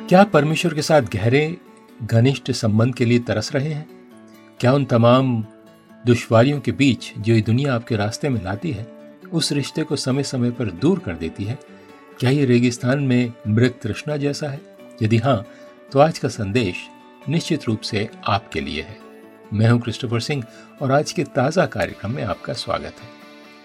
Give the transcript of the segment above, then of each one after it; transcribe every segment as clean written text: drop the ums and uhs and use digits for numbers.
क्या आप परमेश्वर के साथ गहरे घनिष्ठ संबंध के लिए तरस रहे हैं? क्या उन तमाम दुश्वारियों के बीच जो ये दुनिया आपके रास्ते में लाती है, उस रिश्ते को समय समय पर दूर कर देती है? क्या ये रेगिस्तान में मृग तृष्णा जैसा है? यदि हाँ, तो आज का संदेश निश्चित रूप से आपके लिए है। मैं हूं क्रिस्टोफर सिंह और आज के ताज़ा कार्यक्रम में आपका स्वागत है।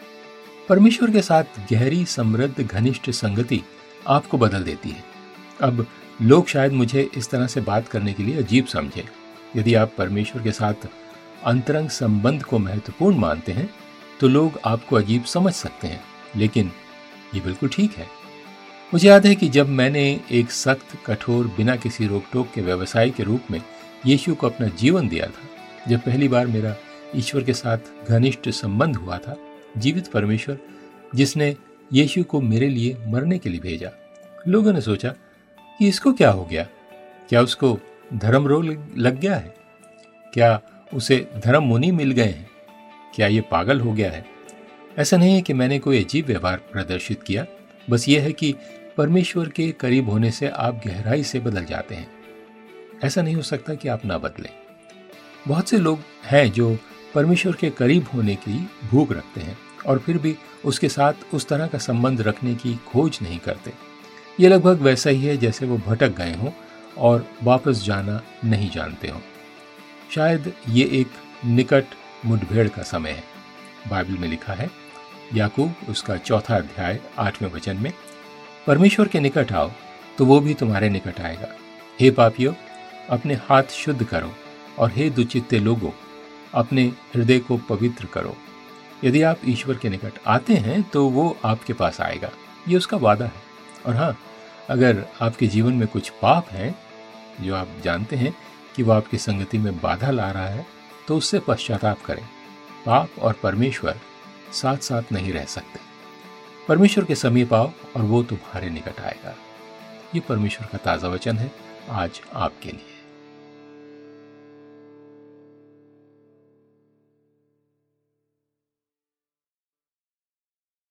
परमेश्वर के साथ गहरी, समृद्ध, घनिष्ठ संगति आपको बदल देती है। अब लोग शायद मुझे इस तरह से बात करने के लिए अजीब समझें। यदि आप परमेश्वर के साथ अंतरंग संबंध को महत्वपूर्ण मानते हैं तो लोग आपको अजीब समझ सकते हैं, लेकिन ये बिल्कुल ठीक है। मुझे याद है कि जब मैंने एक सख्त, कठोर, बिना किसी रोक टोक के व्यवसाय के रूप में यीशु को अपना जीवन दिया था, जब पहली बार मेरा ईश्वर के साथ घनिष्ठ संबंध हुआ था, जीवित परमेश्वर जिसने यीशु को मेरे लिए मरने के लिए भेजा, लोगों ने सोचा कि इसको क्या हो गया? क्या उसको धर्म रोग लग गया है? क्या उसे धर्म मुनि मिल गए हैं? क्या ये पागल हो गया है? ऐसा नहीं है कि मैंने कोई अजीब व्यवहार प्रदर्शित किया, बस ये है कि परमेश्वर के करीब होने से आप गहराई से बदल जाते हैं। ऐसा नहीं हो सकता कि आप ना बदलें। बहुत से लोग हैं जो परमेश्वर के करीब होने की भूख रखते हैं और फिर भी उसके साथ उस तरह का संबंध रखने की खोज नहीं करते। ये लगभग वैसा ही है जैसे वो भटक गए हों और वापस जाना नहीं जानते हों। शायद ये एक निकट मुठभेड़ का समय है। बाइबल में लिखा है, याकूब उसका 4 अध्याय 8वें वचन में, परमेश्वर के निकट आओ तो वो भी तुम्हारे निकट आएगा। हे पापियों, अपने हाथ शुद्ध करो और हे दुचित्ते लोगों, अपने हृदय को पवित्र करो। यदि आप ईश्वर के निकट आते हैं तो वो आपके पास आएगा, ये उसका वादा है। और हाँ, अगर आपके जीवन में कुछ पाप है जो आप जानते हैं कि वो आपकी संगति में बाधा ला रहा है, तो उससे पश्चाताप करें। पाप और परमेश्वर साथ साथ नहीं रह सकते। परमेश्वर के समीप आओ और वो तुम्हारे निकट आएगा। ये परमेश्वर का ताज़ा वचन है आज आपके लिए।